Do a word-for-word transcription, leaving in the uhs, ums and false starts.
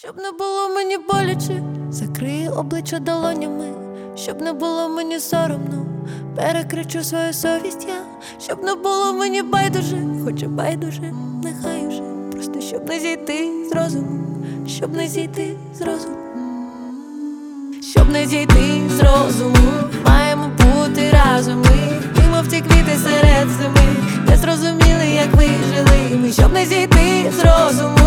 Щоб не було мені боляче, закрию обличчя долонями. Щоб не було мені соромно, перекричу свою совість я. Щоб не було мені байдуже, хоча байдуже, нехай уже. Просто щоб не зійти з розуму, щоб не зійти з розуму. Щоб не зійти з розуму, маємо бути разом ми. Ми, мов ті квіти серед зими, не зрозуміли, як ви жили ми. Щоб не зійти з розуму,